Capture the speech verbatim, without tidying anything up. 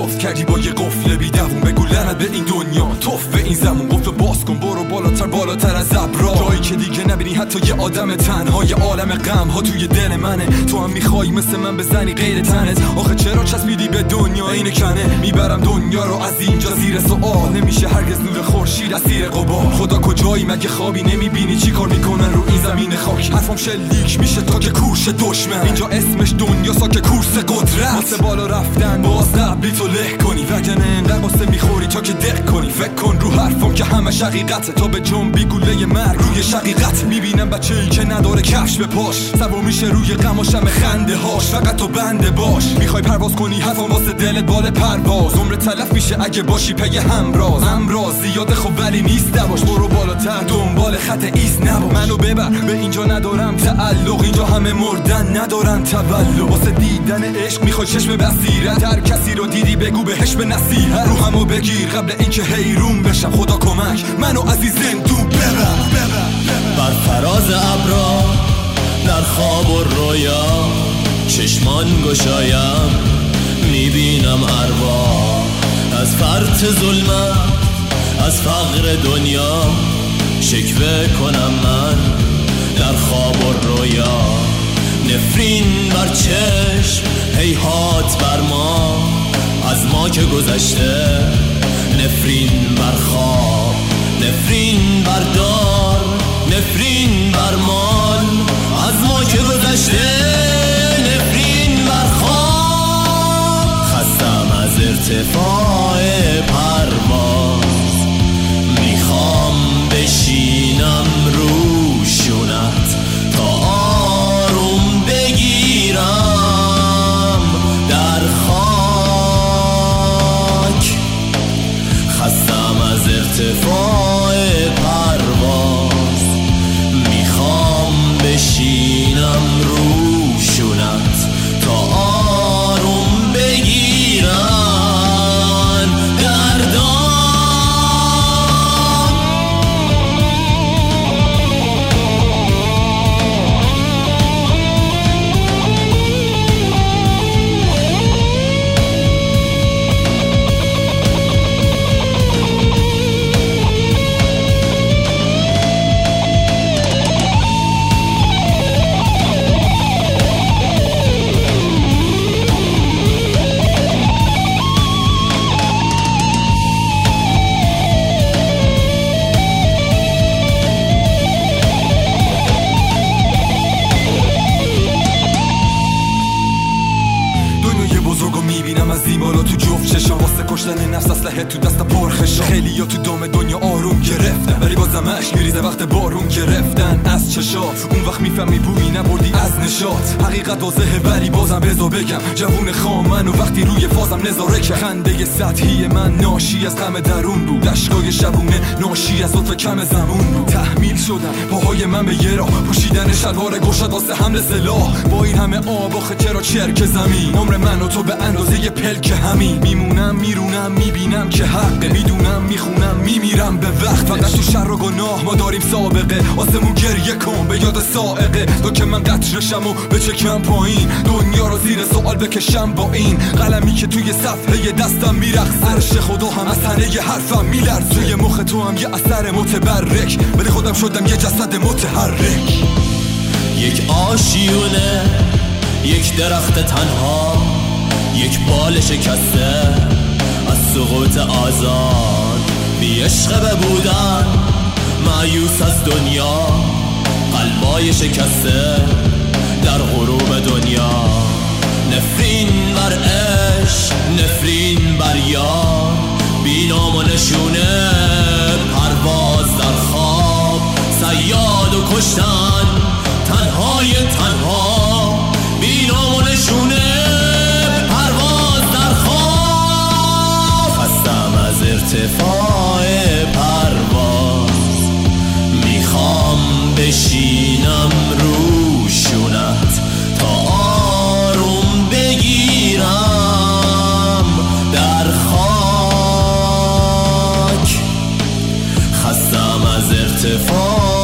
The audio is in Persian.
افت کردی با یه قفل بی دووم. بگو لعنت به این دنیا، توف به این زمون. قفل باز کن، برو بالاتر بالاتر از ابرا، جایی که دیگه نبینی حتی یه آدم تنها. یه عالم غم ها توی دل منه، تو هم میخوای مثل من بزنی غیر تنت. آخه چرا چسبیدی به دنیا اینه کنه؟ میبرم دنیا رو از اینجا زیر سوال، نمیشه هرگز نور خورشید اسیر قبار. خدا کجایی؟ مگه خوابی نمیبینی چی کار میکنن رو این زمین خاک؟ حرفم شلیک میشه تا که کورش دشمن، اینجا اسمش دنیا سا که کورس قدرت. واسه بالا رفتن باز دبلی تو له کنی، وگرنه انقدر واسه میخوری تا که دق کنی. فکر کن رو حرفم که همه شقیقته، تا به جنبی گوله مرگ روی شقیقت. میبینم بچه‌ای که نداره کفش به پاش، سوار میشه روی غم و شم خنده هاش. فقط تو بنده باش، میخوای پرواز کنی حرفم واسه دلت بال پرواز. عمر تلف میشه اگه باشی پی همراز. امراض زیاده خب ولی نیست دواش، برو بالاتر دنبال خط ایست نباش. منو ببر به اینجا ندارم تعلق، اینجا همه مردن ندارن تولد. واسه دیدن عشق میخوای چشم بصیرت، هر کسی رو دیدی بگو بهش به نصیحت. رو همو بگیر قبل اینکه حیرون بشم، خدا کمک منو از این زندون ببر. بر فراز ابرا در خواب و رویا چشمان گشایم، میبینم ارواح از فرط ظلمت، از فقر دنیا شکوه کنم من در خواب و رویا. نفرین بر چشم هیهات بر ما، از ما که گذشته. نفرین بر خواب، نفرین بر دار، نفرین بر مال، از ما که گذشته. نفرین بر خواب، خستم از ارتفاع پرواز، میخوام بشینم روشونت تا آروم بگیرم در خاک. خستم از ارتفاع پرواز، میخوام بشینم روشونت تا آروم بگیرم گردان. بزرگو میبینم از این بالا تو جفت چشام، واسه کشتن نفس اسلحه تو دست پرخشام. خیلی یا تو دام دنیا آروم گرفتن، ولی بازم اشک میریزه وقت بارون گرفتن از چشات. اون وقت میفهمی بویی نبردی از نشات. حقیقت واضحه ولی بازم بذار بگم، جوون خامن و وقتی روی فازم نظاره که خنده سطحی من ناشی از غم درون بود. اشکای شبونه ناشی از لطف کم زمون بود. تحمیل شدن پاهای من به یه راه، پوشیدن شلوار گشاد واسه حمل سلاح. با این همه آب آخه چرا چرک زمین؟ عمر من و تو به اندازه یه پلک همین. میمونم میرونم میبینم که حقه، میدونم میخونم میمیرم به وقت. فقط تو شر و گناه ما داریم سابقه، آسمون گریه کن به یاد سائقه. تو که من قطرشم و بچکم پایین، دنیا رو زیر سوال بکشم با این قلمی که توی صفحه دستم میرقصه. عرش خدا هم از تنه ی حرفم میلرزه. توی مخ تو هم یه اثر متبرک، ولی خودم شدم یه جسد متحرک. یک آشیونه، یک درخت تنها، یک بال شکسته از سقوط آزاد. بی عشق بودن مایوس از دنیا، قلبای شکسته در غروب دنیا. نفرین بر عشق، نفرین بر یار، بی نام و نشونه پرواز در خواب. صیاد و کشتن تنهای تنها، بی نام و نشونه پرواز در خواب. خستم از ارتفاع پرواز، میخوام بشینم روشونت تا آروم بگیرم در خاک. خستم از ارتفاع